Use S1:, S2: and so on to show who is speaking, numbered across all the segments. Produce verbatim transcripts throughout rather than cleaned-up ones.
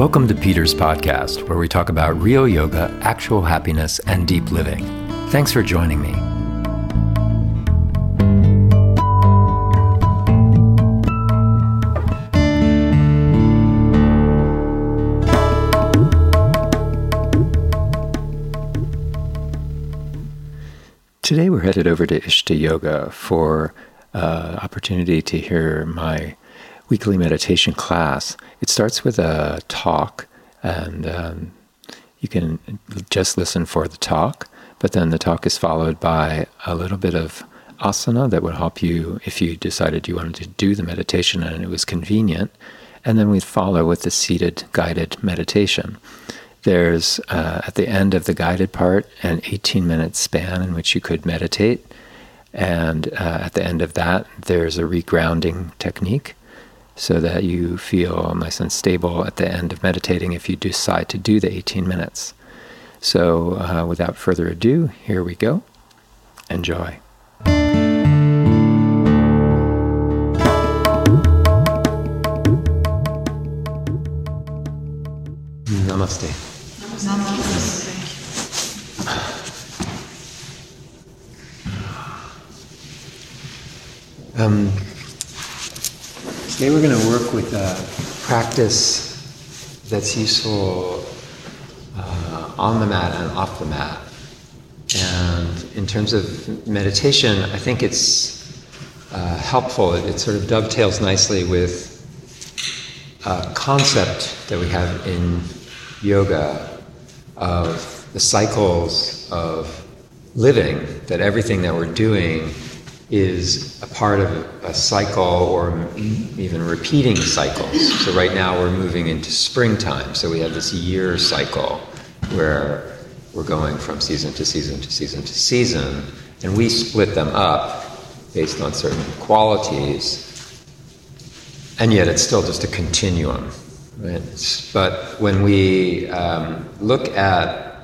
S1: Welcome to Peter's podcast, where we talk about real yoga, actual happiness, and deep living. Thanks for joining me. Today we're headed over to Ishta Yoga for uh, opportunity to hear my weekly meditation class. It starts with a talk, and um, you can just listen for the talk, but then the talk is followed by a little bit of asana that would help you if you decided you wanted to do the meditation and it was convenient, and then we'd follow with the seated guided meditation. There's, uh, at the end of the guided part, an eighteen-minute span in which you could meditate, and uh, at the end of that, there's a regrounding technique so that you feel nice and stable at the end of meditating if you decide to do the eighteen minutes. So uh, without further ado, here we go. Enjoy. Namaste.
S2: Namaste.
S1: Um, today we're going to work with a practice that's useful uh, on the mat and off the mat. And in terms of meditation, I think it's uh, helpful. It, it sort of dovetails nicely with a concept that we have in yoga of the cycles of living, that everything that we're doing is a part of a cycle or even repeating cycles. So right now we're moving into springtime, so we have this year cycle where we're going from season to season to season to season, and we split them up based on certain qualities, and yet it's still just a continuum. Right? But when we um, look at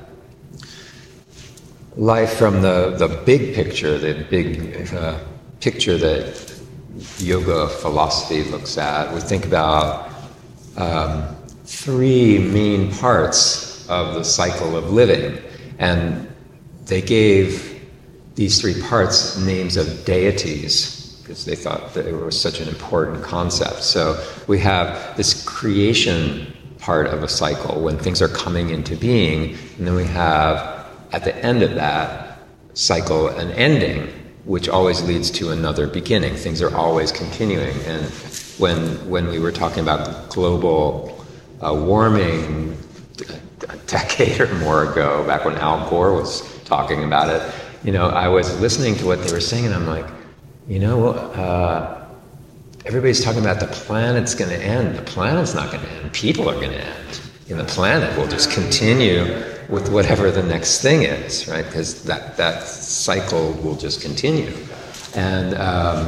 S1: life from the, the big picture, the big uh, picture that yoga philosophy looks at, we think about um, three main parts of the cycle of living. And they gave these three parts names of deities, because they thought that it was such an important concept. So we have this creation part of a cycle when things are coming into being, and then we have, at the end of that cycle, an ending, which always leads to another beginning. Things are always continuing. And when when we were talking about global uh, warming a decade or more ago, back when Al Gore was talking about it, you know, I was listening to what they were saying, and I'm like, you know, uh, everybody's talking about the planet's going to end. The planet's not going to end. People are going to end. And the planet will just continue with whatever the next thing is, right? Because that, that cycle will just continue. And um,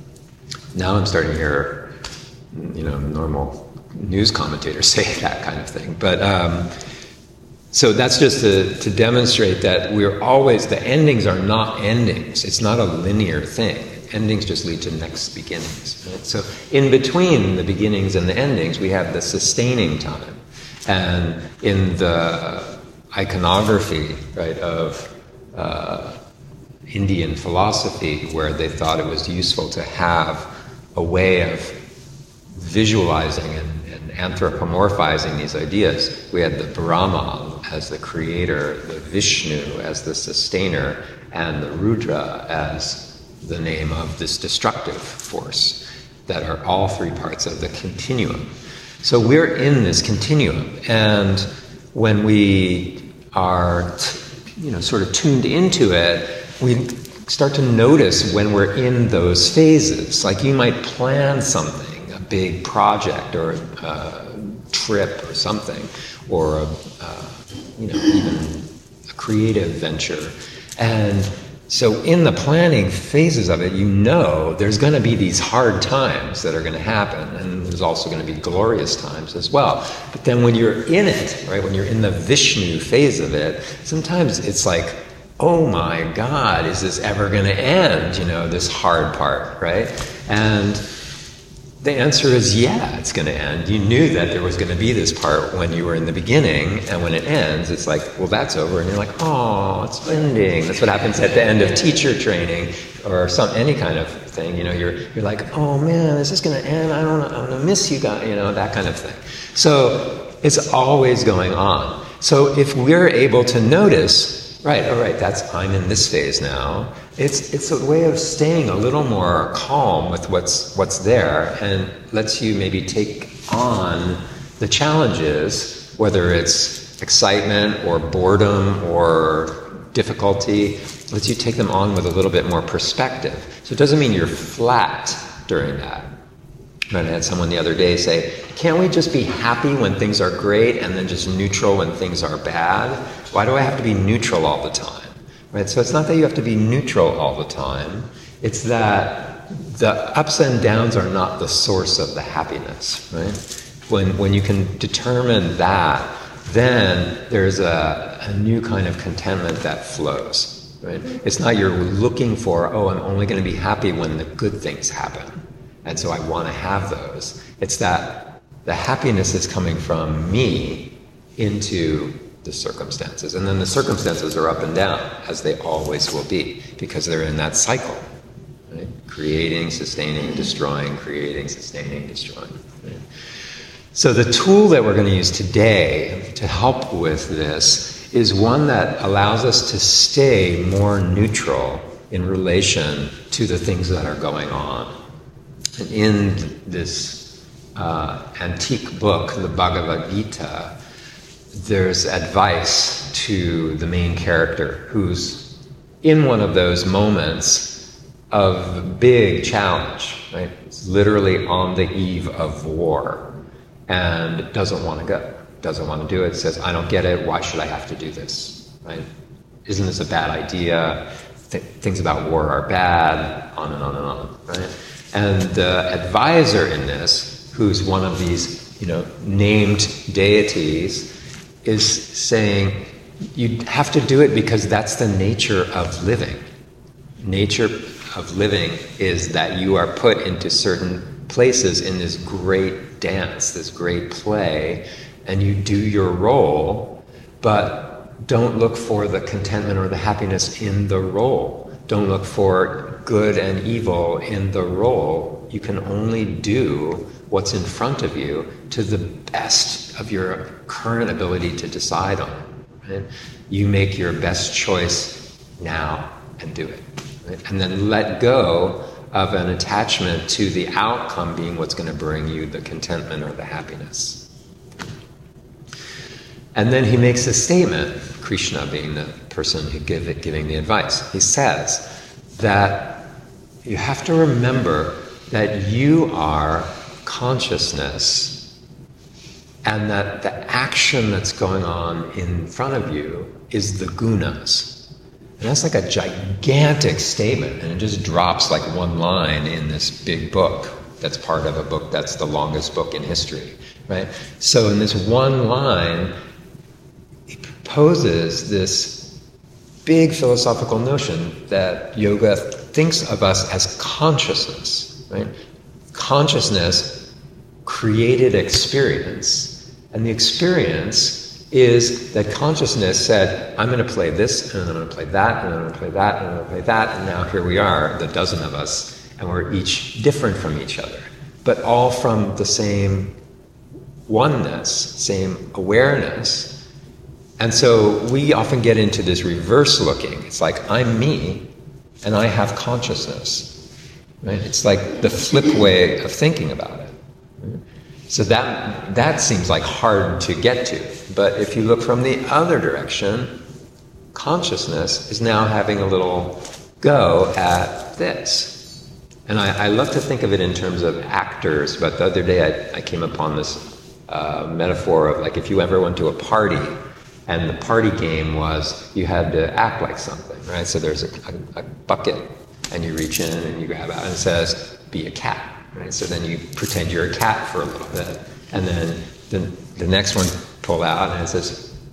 S1: now I'm starting to hear, you know, normal news commentators say that kind of thing. But um, so that's just to, to demonstrate that we're always, the endings are not endings. It's not a linear thing. Endings just lead to next beginnings. Right? So in between the beginnings and the endings, we have the sustaining time. And in the iconography, right, of uh, Indian philosophy, where they thought it was useful to have a way of visualizing and, and anthropomorphizing these ideas, we had the Brahma as the creator, the Vishnu as the sustainer, and the Rudra as the name of this destructive force, that are all three parts of the continuum. So we're in this continuum, and when we are, you know, sort of tuned into it, we start to notice when we're in those phases. Like you might plan something, a big project or a trip or something, or a, uh, you know, even a creative venture, and so in the planning phases of it, you know there's going to be these hard times that are going to happen, and there's also going to be glorious times as well. But then when you're in it, right, when you're in the Vishnu phase of it, sometimes it's like, oh my God, is this ever going to end, you know, this hard part, right? And the answer is yeah, it's going to end. You knew that there was going to be this part when you were in the beginning, and when it ends, it's like, well, that's over, and you're like, oh, it's ending. That's what happens at the end of teacher training or some any kind of thing. You know, you're you're like, oh man, is this going to end? I don't know, I'm going to miss you guys. You know, that kind of thing. So it's always going on. So if we're able to notice, right, all right, that's I'm in this phase now. It's it's a way of staying a little more calm with what's what's there, and lets you maybe take on the challenges, whether it's excitement or boredom or difficulty, lets you take them on with a little bit more perspective. So it doesn't mean you're flat during that. Right, I had someone the other day say, can't we just be happy when things are great and then just neutral when things are bad? Why do I have to be neutral all the time? Right, so it's not that you have to be neutral all the time. It's that the ups and downs are not the source of the happiness, right? When, when you can determine that, then there's a, a new kind of contentment that flows, right? It's not you're looking for, oh, I'm only going to be happy when the good things happen, and so I want to have those. It's that the happiness is coming from me into the circumstances, and then the circumstances are up and down, as they always will be, because they're in that cycle, right? Creating, sustaining, destroying, creating, sustaining, destroying. Right? So the tool that we're going to use today to help with this is one that allows us to stay more neutral in relation to the things that are going on. And in this uh, antique book, the Bhagavad Gita, there's advice to the main character who's in one of those moments of big challenge, right? It's literally on the eve of war and doesn't want to go, doesn't want to do it, says, I don't get it, why should I have to do this, right? Isn't this a bad idea? Th- things about war are bad, on and on and on, right? And the advisor in this, who's one of these, you know, named deities, is saying you have to do it because that's the nature of living. Nature of living is that you are put into certain places in this great dance, this great play, and you do your role, but don't look for the contentment or the happiness in the role. Don't look for good and evil in the role. You can only do what's in front of you to the best of your current ability to decide on. Right? You make your best choice now and do it. Right? And then let go of an attachment to the outcome being what's going to bring you the contentment or the happiness. And then he makes a statement, Krishna being the person who give it, giving the advice. He says that you have to remember that you are consciousness, and that the action that's going on in front of you is the gunas. And that's like a gigantic statement, and it just drops like one line in this big book that's part of a book that's the longest book in history, right? So in this one line, he proposes this big philosophical notion that yoga thinks of us as consciousness, right? Consciousness created experience, and the experience is that consciousness said, I'm going to play this, and I'm going to play that, and I'm going to play that, and I'm going to play that, and now here we are, the dozen of us, and we're each different from each other, but all from the same oneness, same awareness. And so we often get into this reverse looking. It's like, I'm me, and I have consciousness. Right? It's like the flip way of thinking about it. Right? So that that seems like hard to get to. But if you look from the other direction, consciousness is now having a little go at this. And I, I love to think of it in terms of actors, but the other day I, I came upon this uh, metaphor of like if you ever went to a party, and the party game was you had to act like something, right? So there's a, a, a bucket, and you reach in and you grab out and it says, be a cat, right? So then you pretend you're a cat for a little bit, and then the, the next one pull out and it says,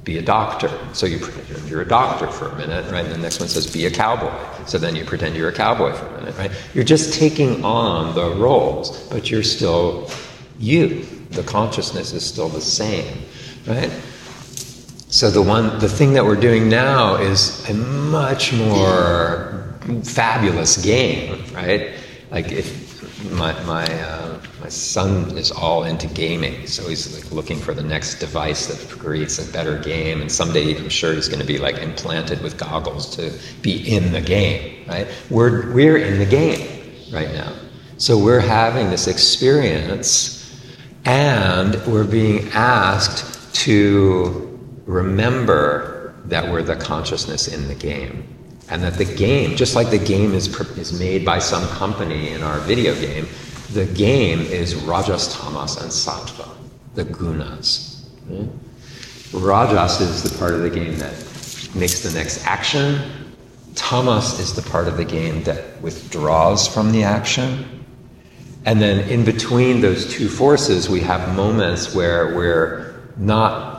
S1: be a doctor. So you pretend you're a doctor for a minute, right? And the next one says, be a cowboy. So then you pretend you're a cowboy for a minute, right? You're just taking on the roles, but you're still you. The consciousness is still the same, right? So the one, the thing that we're doing now is a much more fabulous game, right? Like if my my uh, my son is all into gaming, so he's like looking for the next device that creates a better game, and someday I'm sure he's going to be like implanted with goggles to be in the game, right? We're we're in the game right now, so we're having this experience, and we're being asked to remember that we're the consciousness in the game, and that the game, just like the game is is made by some company in our video game, the game is Rajas, Tamas, and Sattva, the gunas. Right? Rajas is the part of the game that makes the next action. Tamas is the part of the game that withdraws from the action. And then in between those two forces, we have moments where we're not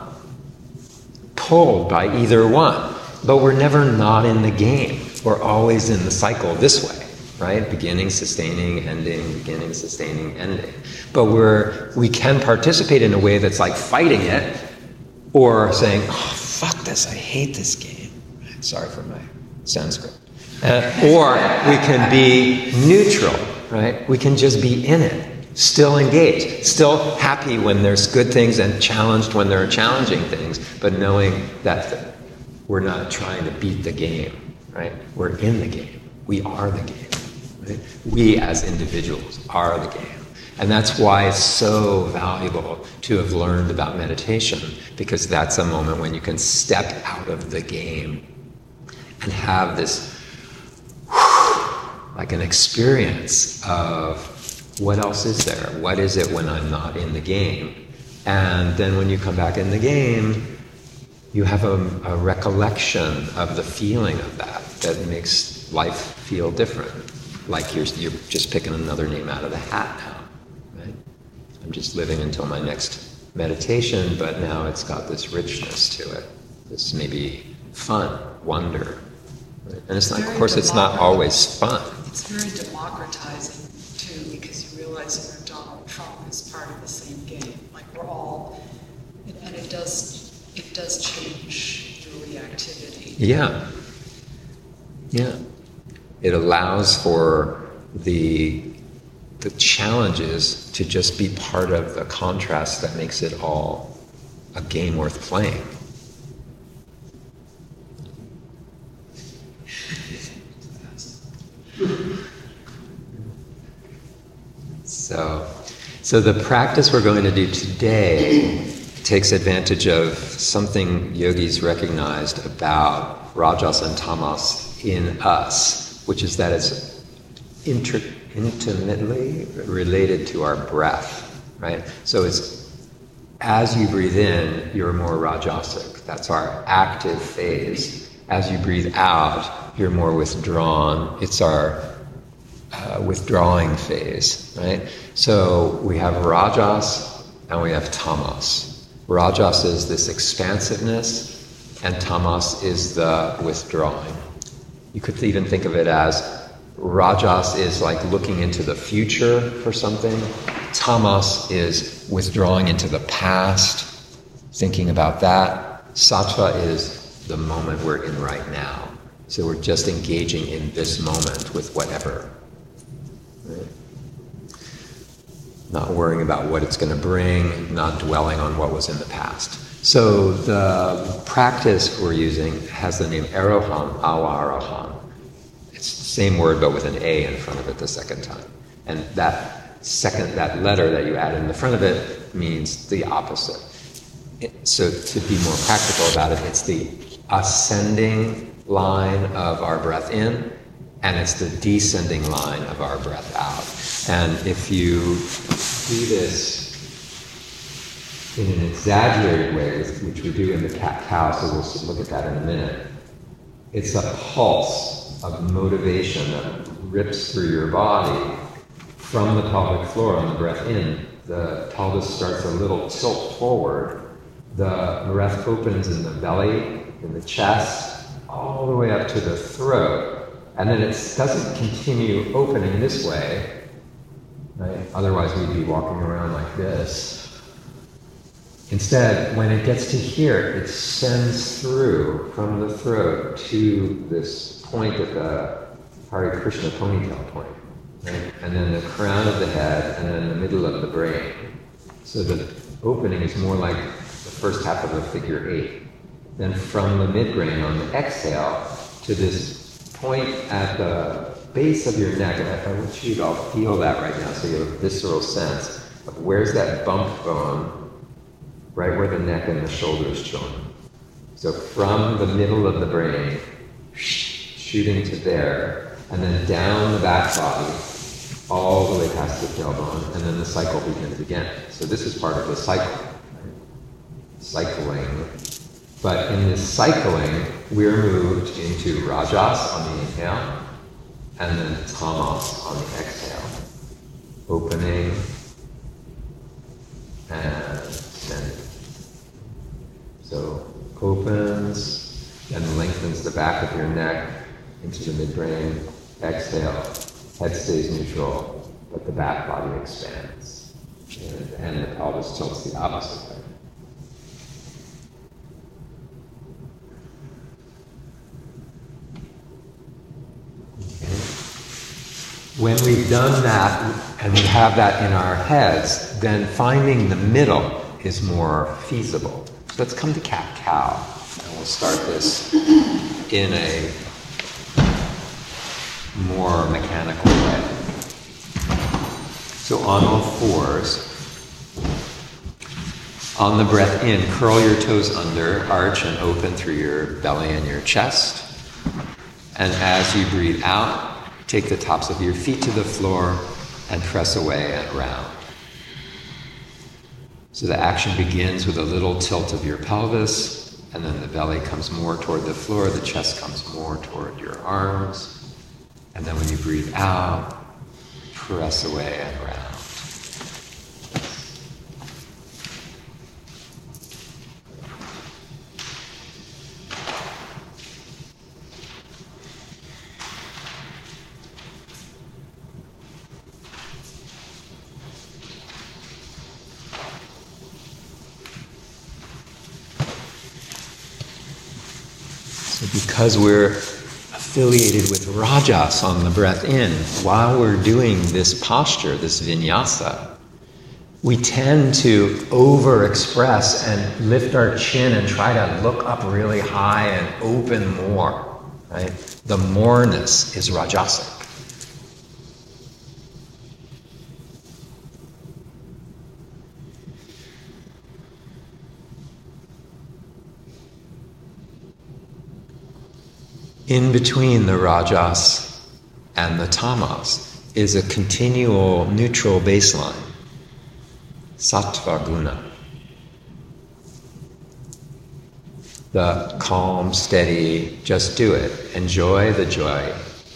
S1: pulled by either one, but we're never not in the game. We're always in the cycle this way, right? Beginning, sustaining, ending, beginning, sustaining, ending. But we're we can participate in a way that's like fighting it, or saying, oh, fuck this, I hate this game. Sorry for my Sanskrit. Uh, or we can be neutral, right? We can just be in it. Still engaged, still happy when there's good things and challenged when there are challenging things, but knowing that we're not trying to beat the game, right? We're in the game. We are the game. Right? We as individuals are the game. And that's why it's so valuable to have learned about meditation, because that's a moment when you can step out of the game and have this, like an experience of, what else is there? What is it when I'm not in the game? And then when you come back in the game, you have a, a recollection of the feeling of that that makes life feel different. Like you're, you're just picking another name out of the hat now, right? I'm just living until my next meditation, but now it's got this richness to it. This maybe fun, wonder. Right? And it's not, of course, it's not always fun.
S2: It's very democratizing. Because you realize that Donald Trump is part of the same game. Like we're all, and, and it does, it does change your reactivity.
S1: Yeah, yeah. It allows for the the challenges to just be part of the contrast that makes it all a game worth playing. So, so the practice we're going to do today takes advantage of something yogis recognized about Rajas and Tamas in us, which is that it's inter- intimately related to our breath, right? So it's, as you breathe in, you're more Rajasic. That's our active phase. As you breathe out, you're more withdrawn. It's our Uh, withdrawing phase, right? So we have Rajas and we have Tamas. Rajas is this expansiveness, and Tamas is the withdrawing. You could even think of it as Rajas is like looking into the future for something. Tamas is withdrawing into the past, thinking about that. Sattva is the moment we're in right now. So we're just engaging in this moment with whatever. Not worrying about what it's going to bring, not dwelling on what was in the past. So the practice we're using has the name Aroham, Awarahan. It's the same word but with an A in front of it the second time. And that second, that letter that you add in the front of it means the opposite. It, so to be more practical about it, it's the ascending line of our breath in, and it's the descending line of our breath out. And if you do this in an exaggerated way, which we do in the cat-cow, so we'll look at that in a minute, it's a pulse of motivation that rips through your body from the pelvic floor on the breath in. The pelvis starts a little tilt forward, The breath opens in the belly, in the chest, all the way up to the throat. And then it doesn't continue opening this way, right? Otherwise we'd be walking around like this. Instead, when it gets to here, it sends through from the throat to this point at the Hare Krishna ponytail point, right? And then the crown of the head, and then the middle of the brain. So the opening is more like the first half of a figure eight. Then from the midbrain on the exhale to this point at the base of your neck, and I, I want you to all feel that right now, so you have a visceral sense of where's that bump bone, right where the neck and the shoulders join. So from the middle of the brain, shooting to there, and then down the back body, all the way past the tailbone, and then the cycle begins again. So this is part of the cycle, right? Cycling. But in this cycling, we're moved into Rajas on the inhale, and then Tamas on the exhale. Opening and sending. So opens, and lengthens the back of your neck into the midbrain. Exhale, head stays neutral, but the back body expands. And, and the pelvis tilts the opposite way. When we've done that, and we have that in our heads, then finding the middle is more feasible. So let's come to cat-cow, and we'll start this in a more mechanical way. So on all fours, on the breath in, curl your toes under, arch and open through your belly and your chest. And as you breathe out, take the tops of your feet to the floor and press away and around. So the action begins with a little tilt of your pelvis, and then the belly comes more toward the floor, the chest comes more toward your arms. And then when you breathe out, press away and around. So because we're affiliated with Rajas on the breath in, while we're doing this posture, this vinyasa, we tend to overexpress and lift our chin and try to look up really high and open more, right? The moreness is Rajasic. In between the Rajas and the Tamas is a continual neutral baseline, Sattva Guna. The calm, steady, just do it. Enjoy the joy.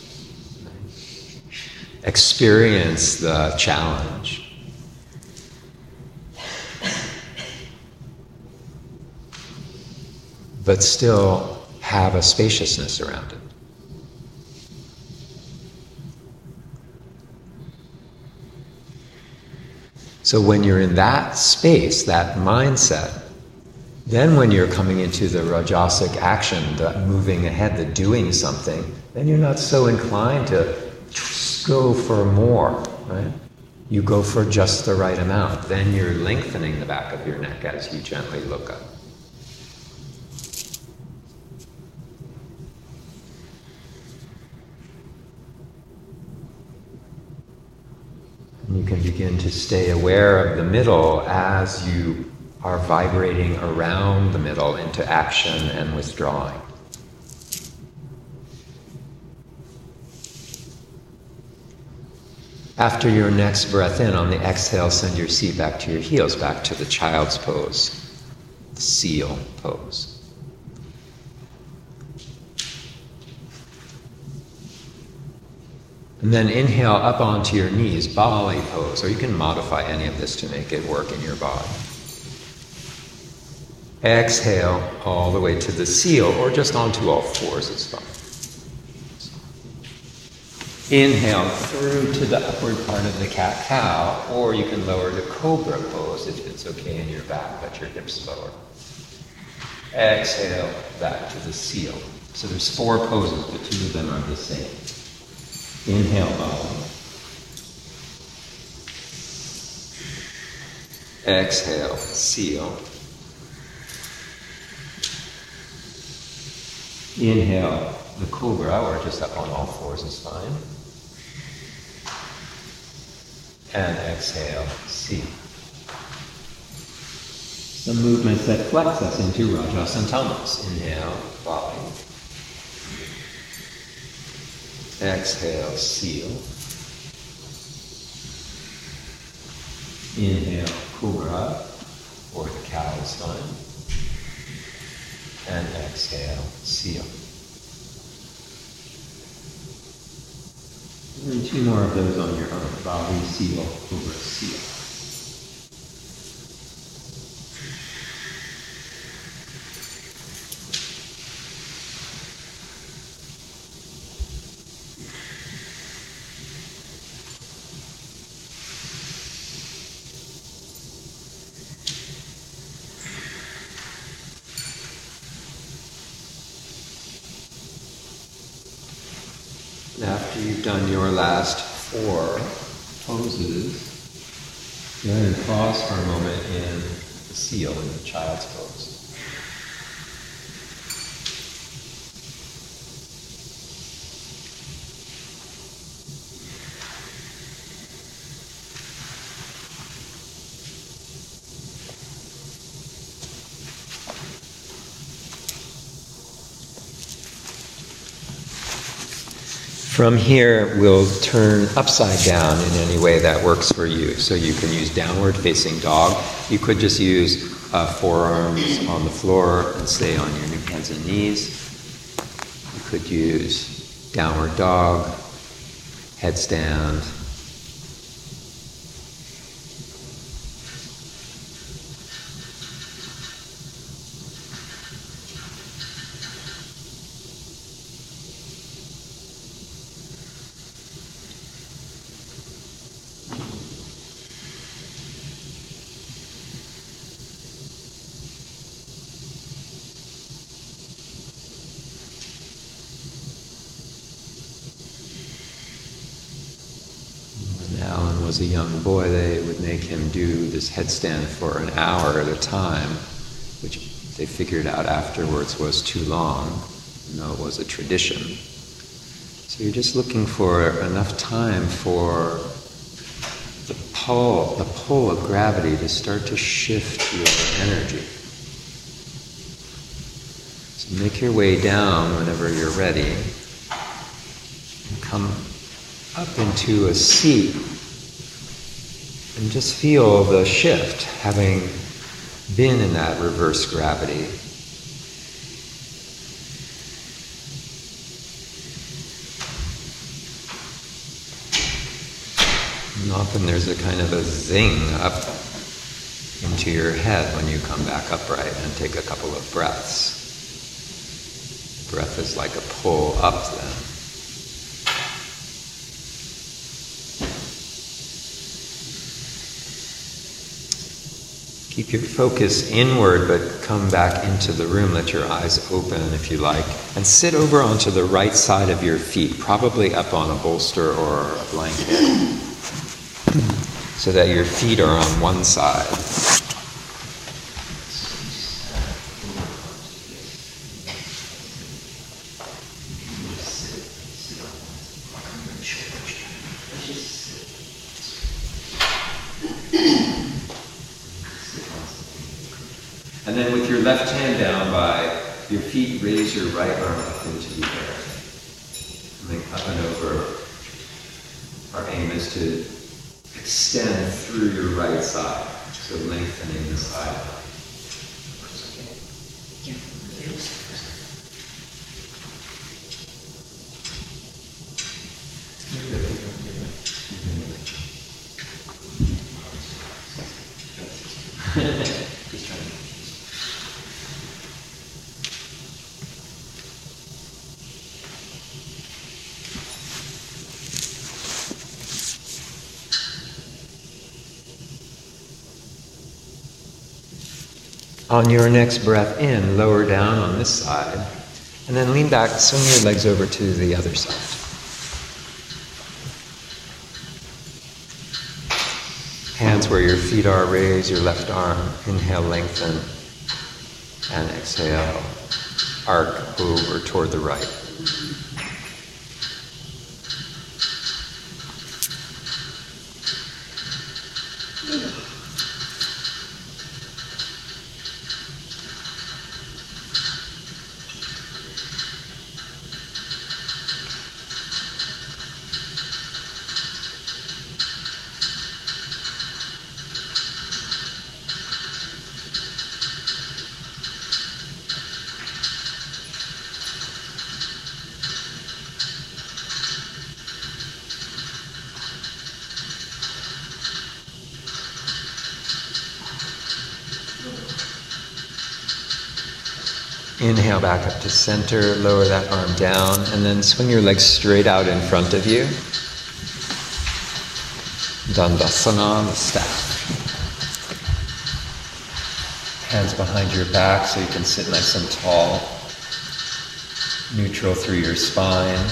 S1: Experience the challenge. But still have a spaciousness around it. So when you're in that space, that mindset, then when you're coming into the Rajasic action, the moving ahead, the doing something, then you're not so inclined to go for more, right? You go for just the right amount. Then you're lengthening the back of your neck as you gently look up. You can begin to stay aware of the middle as you are vibrating around the middle into action and withdrawing. After your next breath in, on the exhale, send your seat back to your heels, back to the child's pose, the seal pose. And then inhale up onto your knees, Bali pose, or you can modify any of this to make it work in your body. Exhale all the way to the seal, or just onto all fours is fine. Inhale through to the upward part of the cat-cow, or you can lower to cobra pose if it's okay in your back, let your hips lower. Exhale back to the seal. So there's four poses, but two of them are the same. Inhale up. Exhale, seal. Inhale, the cobra, or just up on all fours is fine. And exhale, seal. Some movements that flex us into Rajas and Tamas. Inhale, body. Exhale, seal. Inhale, cobra, or the cow is fine. And exhale, seal. And two more of those on your own. Body, seal, cobra, seal. After you've done your last four poses, go ahead and pause for a moment in the seal, in the child's pose. From here, we'll turn upside down in any way that works for you. So you can use downward facing dog. You could just use uh, forearms on the floor and stay on your hands and knees. You could use downward dog, headstand. Alan was a young boy, they would make him do this headstand for an hour at a time, which they figured out afterwards was too long, even though it was a tradition. So you're just looking for enough time for the pull, the pull of gravity to start to shift your energy. So make your way down whenever you're ready. And come up into a seat and just feel the shift, having been in that reverse gravity. And often there's a kind of a zing up into your head when you come back upright and take a couple of breaths. Breath is like a pull up then. Keep your focus inward, but come back into the room. Let your eyes open if you like. And sit over onto the right side of your feet, probably up on a bolster or a blanket, so that your feet are on one side. And then with your left hand down by your feet, raise your right arm up into the air. Coming up and over. Our aim is to extend through your right side, so lengthening the side. On your next breath in, lower down on this side, and then lean back, swing your legs over to the other side. Hands where your feet are, raise your left arm, inhale, lengthen, and exhale, arc over toward the right. Inhale back up to center, lower that arm down, and then swing your legs straight out in front of you. Dandasana, the staff. Hands behind your back so you can sit nice and tall. Neutral through your spine.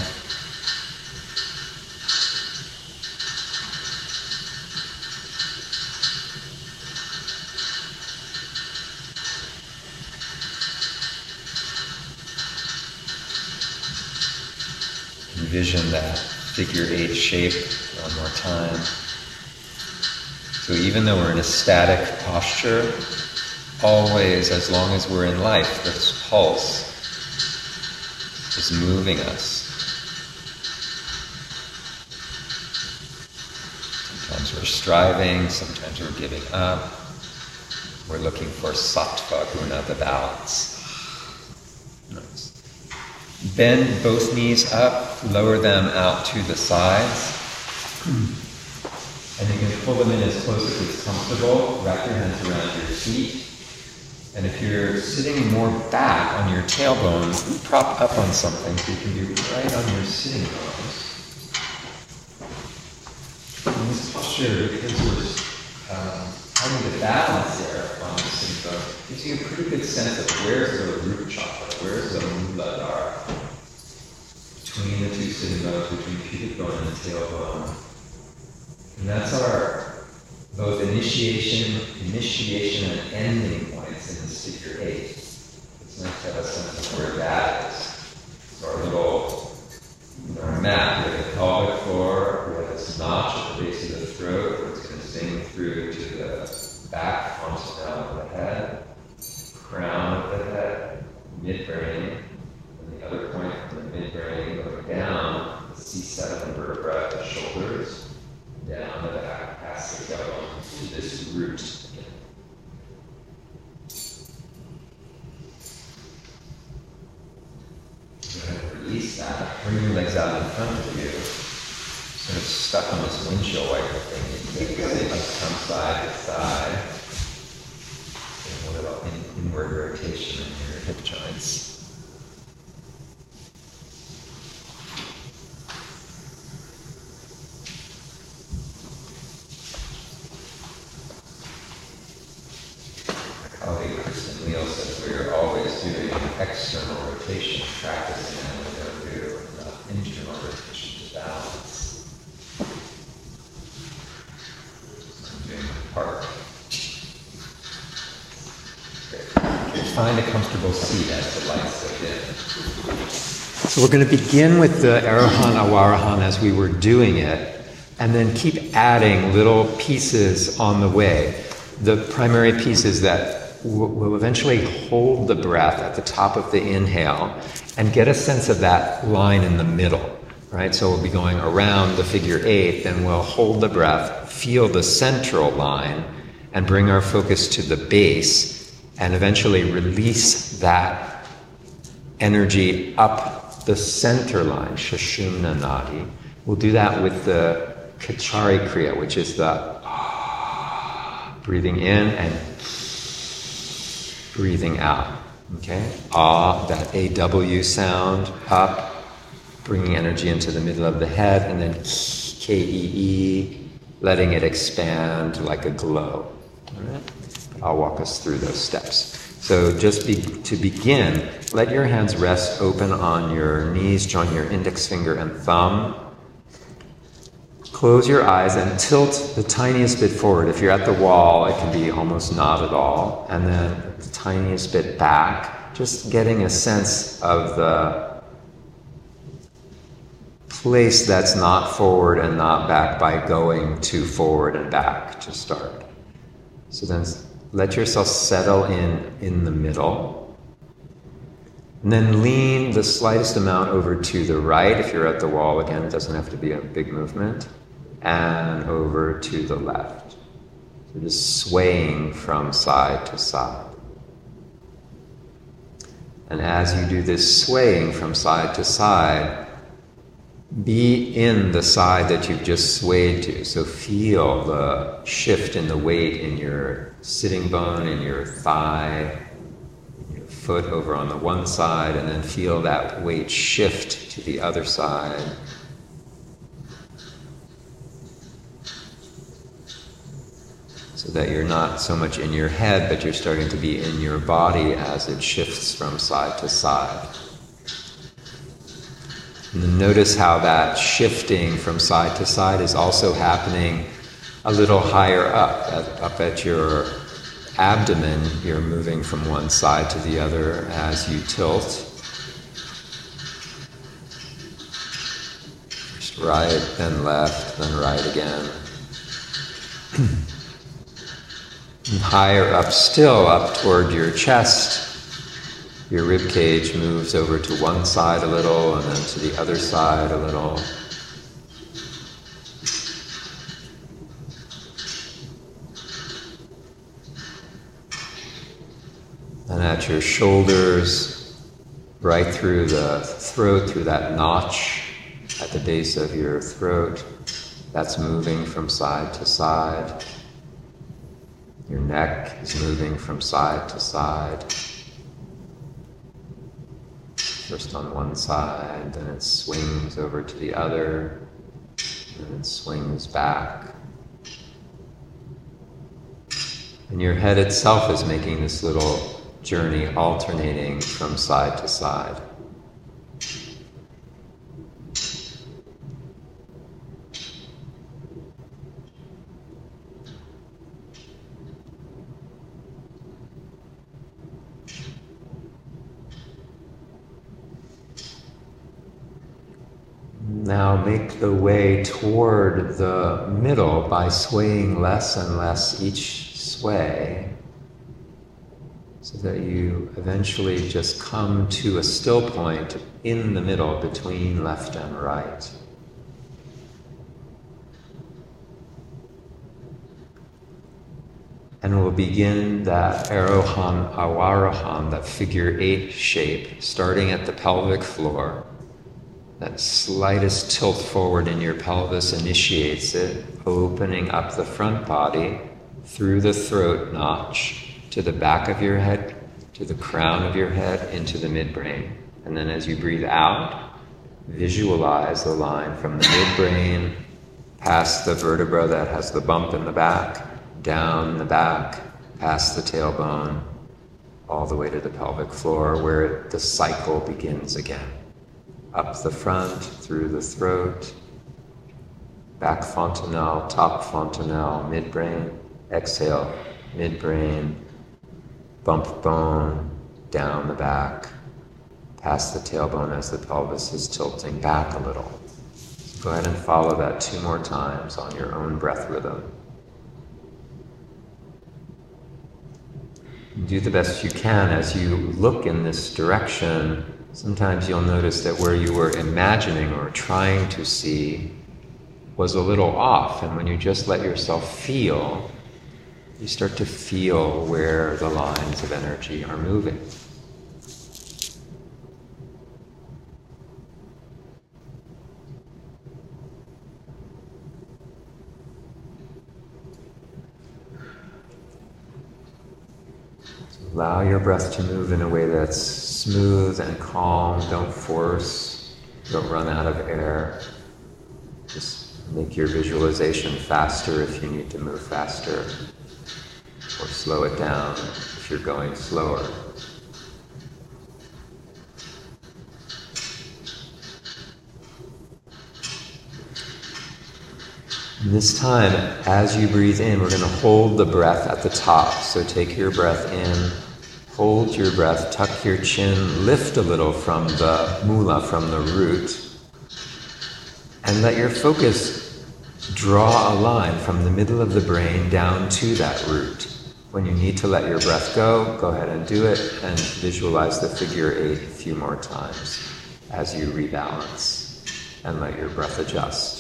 S1: Envision that figure eight shape one more time. So even though we're in a static posture, always, as long as we're in life, this pulse is moving us. Sometimes we're striving, sometimes we're giving up. We're looking for sattva guna, the balance. Nice. Bend both knees up, lower them out to the sides. And you can pull them in as close as it's comfortable. Wrap your hands around your feet. And if you're sitting more back on your tailbone, prop up on something so you can be right on your sitting bones. In this posture, because we're um, having the balance there on the sitting bone, gives you a pretty good sense of where's the root chakra, where's the Muladhara. Between the two sitting bones, between pubic bone and the tailbone. And that's our both initiation, initiation and ending points in this figure eight. It's nice to have a sense of where that is. So our little, our map, we have the pelvic floor, we have this notch at the base of the throat where it's going to sing through to the back, onto down of the head, crown of the head, midbrain, and the other point from the midbrain going down, the C seven vertebra, the shoulders, down the back, past the tailbone, to this root again. Go ahead and release that. Bring your legs out in front of you. Sort of stuck on this windshield wiper thing. You can come side to side. And a little in, inward rotation in your hip joints. Colleague Kristen Neal says we're always doing external rotation, practicing and we don't do enough internal rotation to balance. I'm doing my part. Great. Find a comfortable seat as the lights go dim. So we're going to begin with the Arahan Awarahan as we were doing it, and then keep adding little pieces on the way. The primary piece is that we'll eventually hold the breath at the top of the inhale and get a sense of that line in the middle, right? So we'll be going around the figure eight, then we'll hold the breath, feel the central line, and bring our focus to the base, and eventually release that energy up the center line, Sushumna Nadi. We'll do that with the Kachari Kriya, which is the breathing in and breathing out, okay? Ah, that A W sound, up, bringing energy into the middle of the head, and then K E E, letting it expand like a glow, all right? I'll walk us through those steps. So just be, to begin, let your hands rest open on your knees, join your index finger and thumb. Close your eyes and tilt the tiniest bit forward. If you're at the wall, it can be almost not at all. And then the tiniest bit back, just getting a sense of the place that's not forward and not back by going to forward and back to start. So then let yourself settle in in the middle. And then lean the slightest amount over to the right. If you're at the wall, again, it doesn't have to be a big movement. And over to the left. So just swaying from side to side. And as you do this swaying from side to side, be in the side that you've just swayed to. So feel the shift in the weight in your sitting bone, in your thigh, your foot over on the one side, and then feel that weight shift to the other side. So that you're not so much in your head, but you're starting to be in your body as it shifts from side to side. And then notice how that shifting from side to side is also happening a little higher up, at, up at your abdomen. You're moving from one side to the other as you tilt. First right, then left, then right again. And higher up still, up toward your chest, your rib cage moves over to one side a little and then to the other side a little. And at your shoulders, right through the throat, through that notch at the base of your throat, that's moving from side to side. Your neck is moving from side to side. First on one side, then it swings over to the other, and it swings back. And your head itself is making this little journey, alternating from side to side. Now make the way toward the middle by swaying less and less each sway, so that you eventually just come to a still point in the middle between left and right. And we'll begin that Arohan Awarahan, that figure eight shape, starting at the pelvic floor. That slightest tilt forward in your pelvis initiates it, opening up the front body through the throat notch to the back of your head, to the crown of your head, into the midbrain. And then as you breathe out, visualize the line from the midbrain, past the vertebra that has the bump in the back, down the back, past the tailbone, all the way to the pelvic floor, where the cycle begins again. Up the front, through the throat, back fontanelle, top fontanelle, midbrain, exhale, midbrain, bump bone, down the back, past the tailbone as the pelvis is tilting back a little. So go ahead and follow that two more times on your own breath rhythm. Do the best you can as you look in this direction. Sometimes you'll notice that where you were imagining or trying to see was a little off, and when you just let yourself feel, you start to feel where the lines of energy are moving. Allow your breath to move in a way that's smooth and calm. Don't force. Don't run out of air. Just make your visualization faster if you need to move faster, or slow it down if you're going slower. And this time, as you breathe in, we're going to hold the breath at the top. So take your breath in, hold your breath, tuck your chin, lift a little from the mula, from the root, and let your focus draw a line from the middle of the brain down to that root. When you need to let your breath go, go ahead and do it, and visualize the figure eight a few more times as you rebalance and let your breath adjust.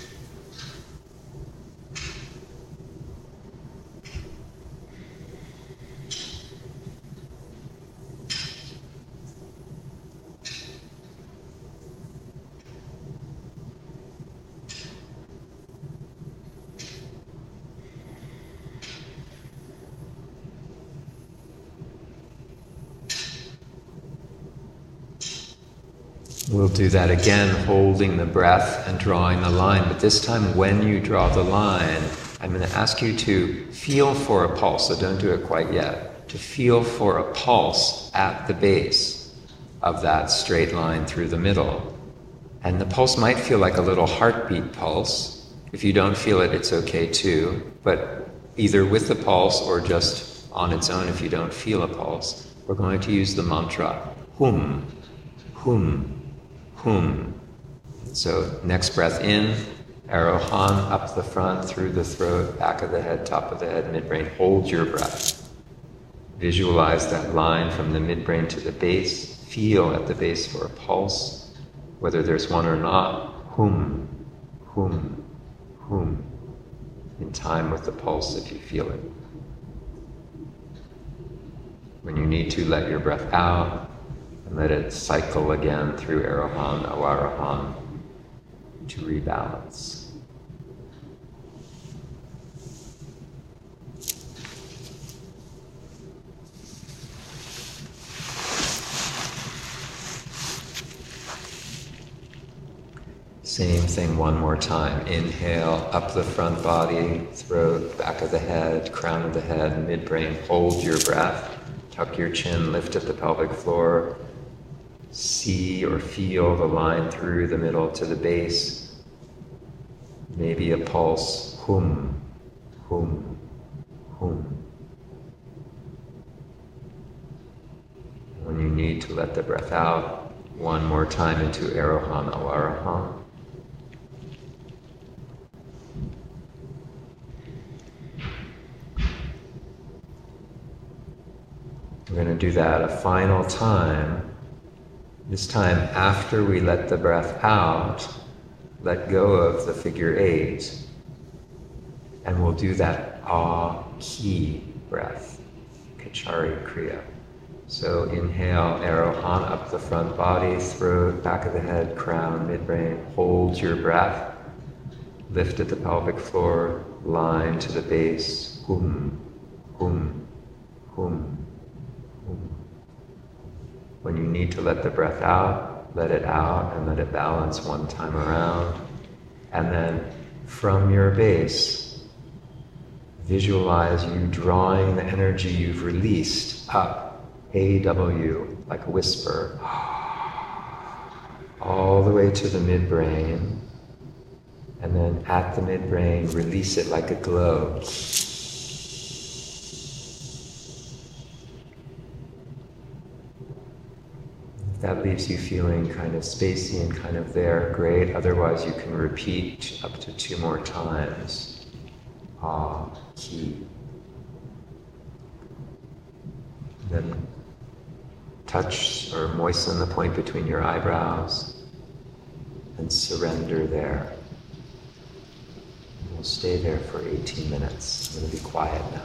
S1: We'll do that again, holding the breath and drawing the line. But this time, when you draw the line, I'm going to ask you to feel for a pulse, so don't do it quite yet, to feel for a pulse at the base of that straight line through the middle. And the pulse might feel like a little heartbeat pulse. If you don't feel it, it's okay too. But either with the pulse or just on its own if you don't feel a pulse, we're going to use the mantra, hum, hum, hum. So next breath in, Arohan, up the front, through the throat, back of the head, top of the head, midbrain. Hold your breath. Visualize that line from the midbrain to the base. Feel at the base for a pulse, whether there's one or not. Hum, hum, hum. In time with the pulse if you feel it. When you need to, let your breath out and let it cycle again through Arohan, Awarahan to rebalance. Same thing one more time. Inhale, up the front body, throat, back of the head, crown of the head, midbrain. Hold your breath. Tuck your chin, lift at the pelvic floor. See or feel the line through the middle to the base. Maybe a pulse. Hum, hum, hum. When you need to let the breath out, one more time into Arohan, Awarahan. We're going to do that a final time. This time, after we let the breath out, let go of the figure eight, and we'll do that ah-ki breath, Kachari Kriya. So inhale, Arohan, up the front body, throat, back of the head, crown, midbrain. Hold your breath. Lift at the pelvic floor, line to the base. Hum, hum, hum. When you need to let the breath out, let it out and let it balance one time around. And then from your base, visualize you drawing the energy you've released up, A W, like a whisper, all the way to the midbrain. And then at the midbrain, release it like a glow. If that leaves you feeling kind of spacey and kind of there, great. Otherwise, you can repeat up to two more times. Ah, ki. Then touch or moisten the point between your eyebrows and surrender there. And we'll stay there for eighteen minutes. I'm going to be quiet now.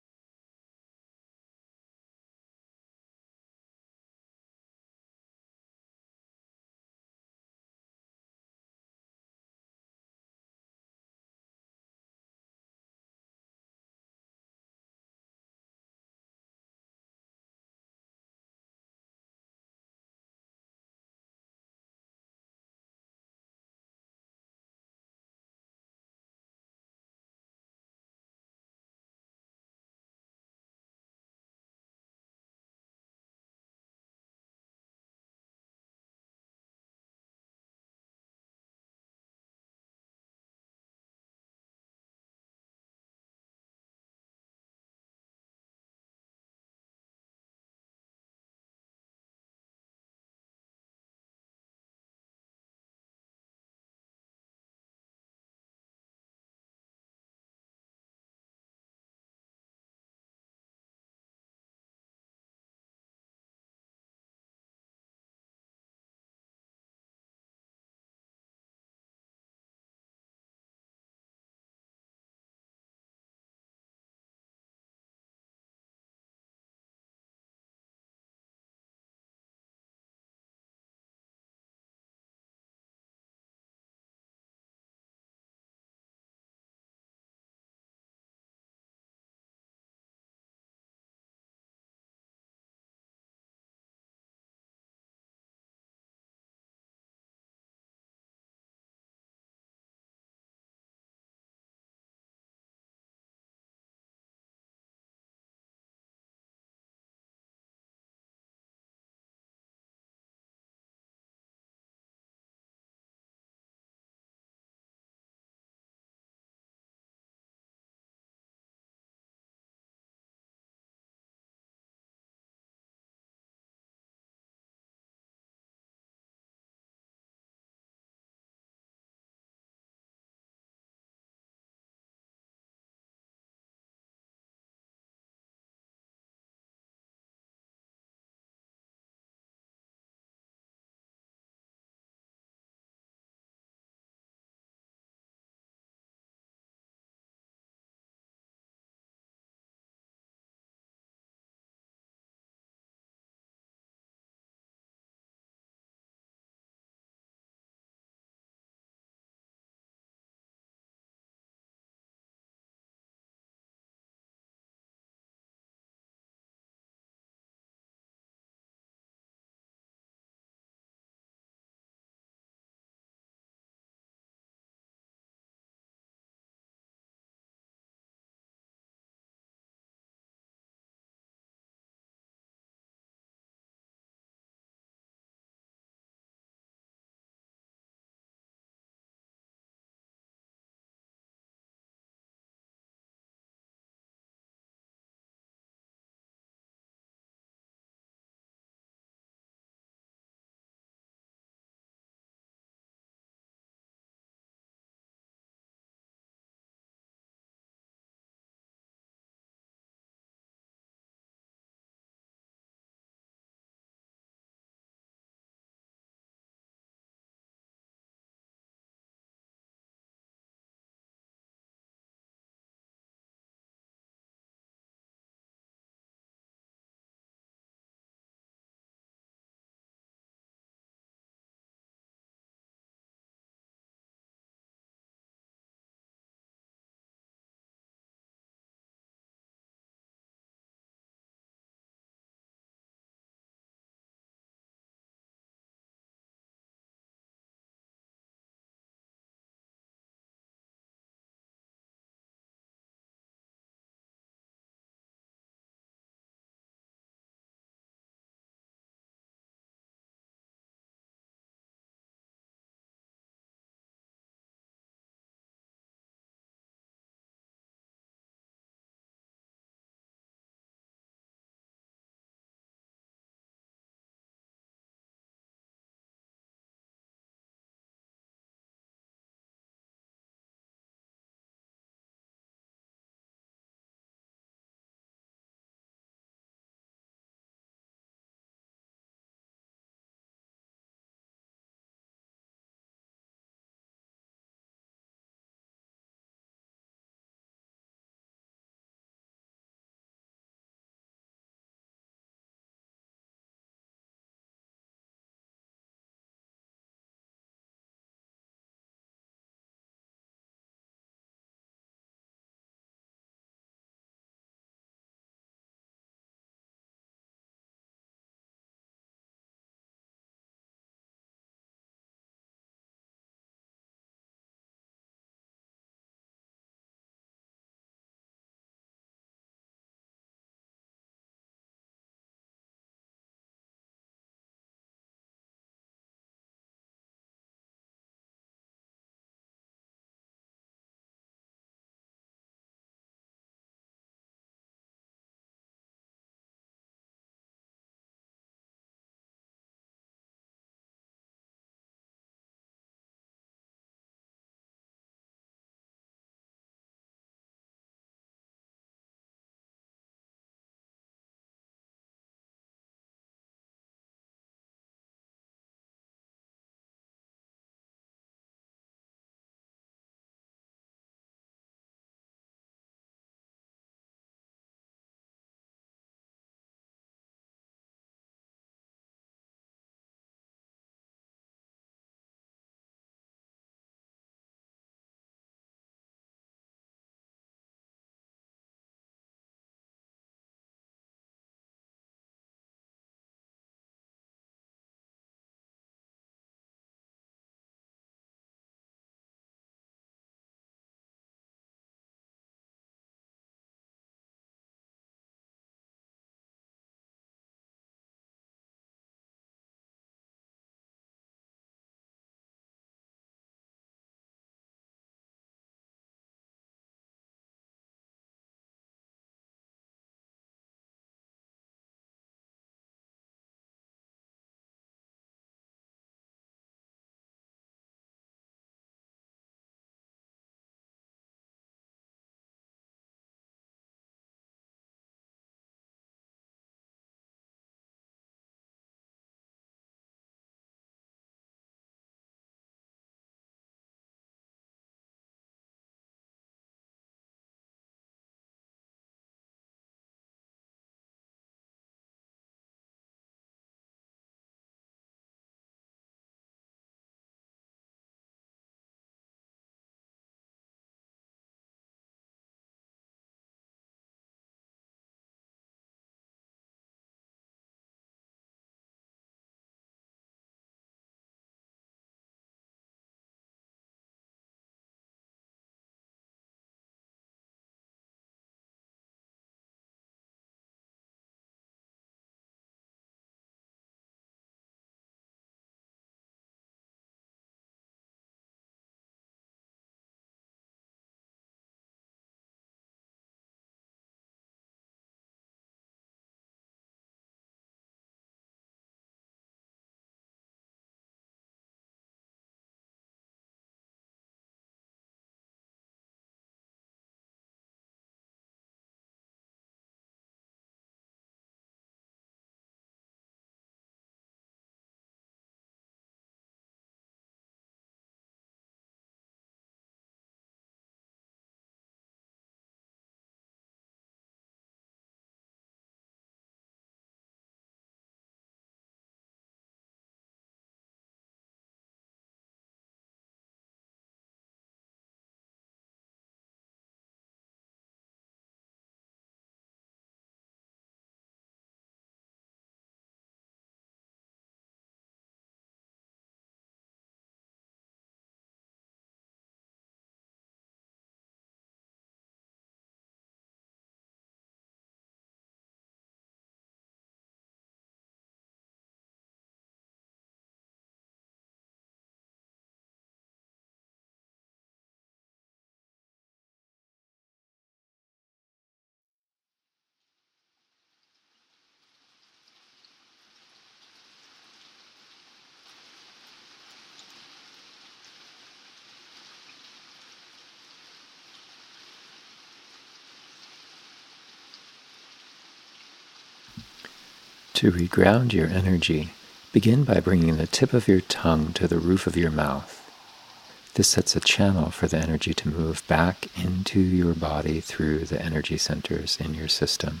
S1: To reground your energy, begin by bringing the tip of your tongue to the roof of your mouth. This sets a channel for the energy to move back into your body through the energy centers in your system.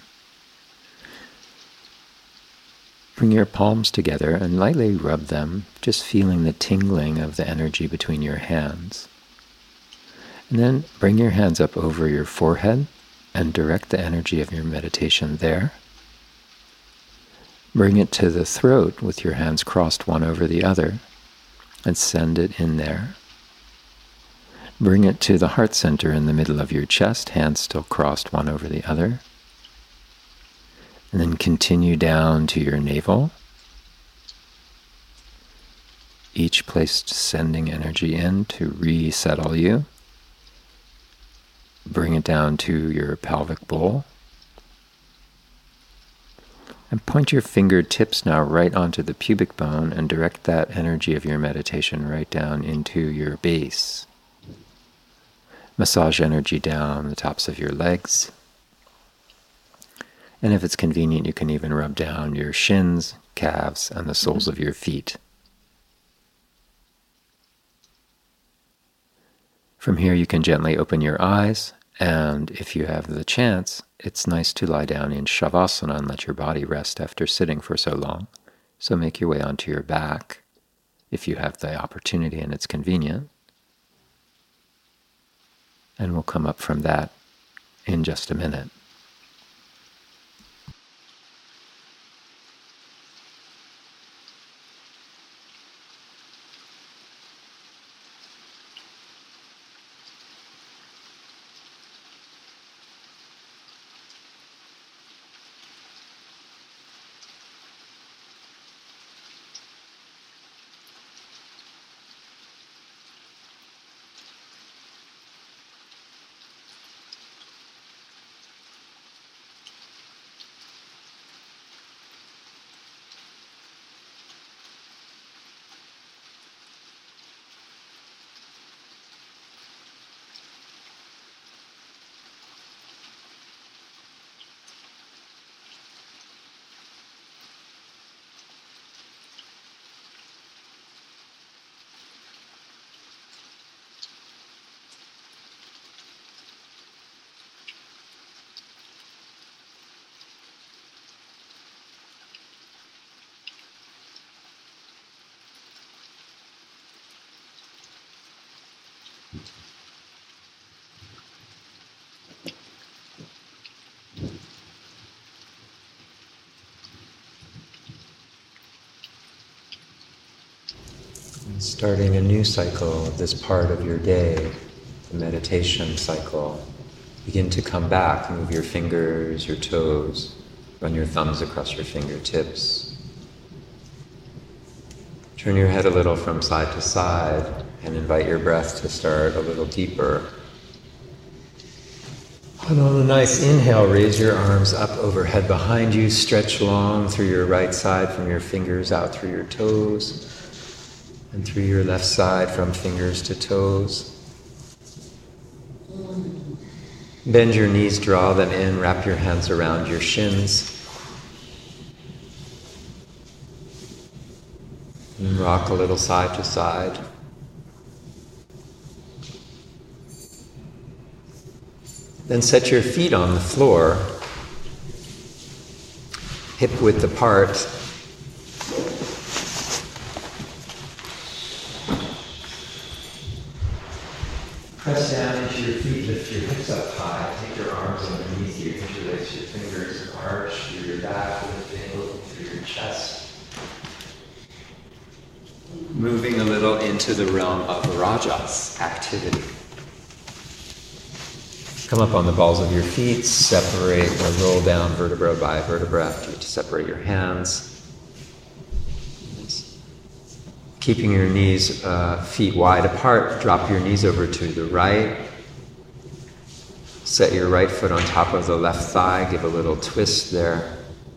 S1: Bring your palms together and lightly rub them, just feeling the tingling of the energy between your hands. And then bring your hands up over your forehead and direct the energy of your meditation there. Bring it to the throat with your hands crossed one over the other and send it in there. Bring it to the heart center in the middle of your chest, hands still crossed one over the other. And then continue down to your navel, each place sending energy in to resettle you. Bring it down to your pelvic bowl. And point your fingertips now right onto the pubic bone and direct that energy of your meditation right down into your base. Massage energy down the tops of your legs. And if it's convenient, you can even rub down your shins, calves, and the soles of your feet. From here, you can gently open your eyes, and if you have the chance, it's nice to lie down in Shavasana and let your body rest after sitting for so long. So make your way onto your back if you have the opportunity and it's convenient. And we'll come up from that in just a minute. Starting a new cycle of this part of your day, the meditation cycle. Begin to come back, move your fingers, your toes, run your thumbs across your fingertips. Turn your head a little from side to side and invite your breath to start a little deeper. And on a nice inhale, raise your arms up overhead behind you, stretch long through your right side from your fingers out through your toes, and through your left side from fingers to toes. Bend your knees, draw them in, wrap your hands around your shins. And rock a little side to side. Then set your feet on the floor, hip width apart. Press down into your feet, lift your hips up high, take your arms underneath you, interlace your fingers, arch through your back, lifting, looking through your chest. Moving a little into the realm of Rajas activity. Come up on the balls of your feet, separate or roll down vertebra by vertebra after you separate your hands. Keeping your knees, uh, feet wide apart, drop your knees over to the right. Set your right foot on top of the left thigh, give a little twist there.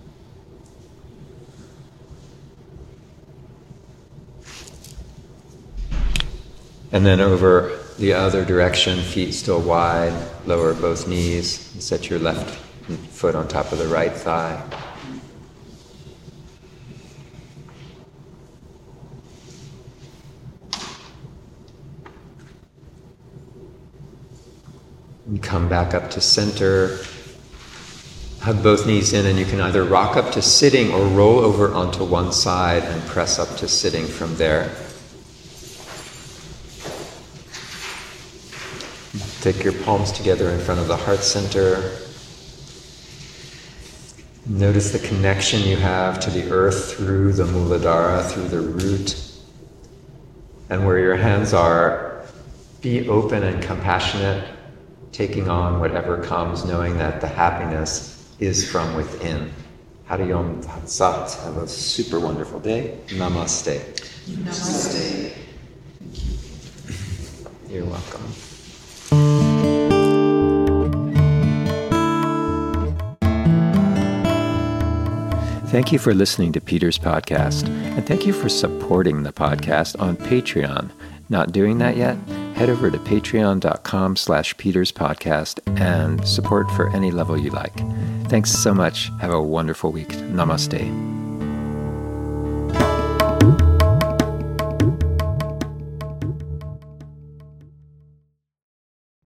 S1: And then over the other direction, feet still wide, lower both knees, and set your left foot on top of the right thigh. come back up to center. Hug both knees in, and you can either rock up to sitting or roll over onto one side and press up to sitting from there. Take your palms together in front of the heart center. Notice the connection you have to the earth through the Muladhara, through the root. And where your hands are, be open and compassionate, taking on whatever comes, knowing that the happiness is from within. Hari Om Tat Sat. Have a super wonderful day. Namaste.
S2: Namaste.
S1: You're welcome. Thank you for listening to Peter's podcast, and thank you for supporting the podcast on Patreon. Not doing that yet? Head over to patreon.com slash Peter's podcast and support for any level you like. Thanks so much. Have a wonderful week. Namaste.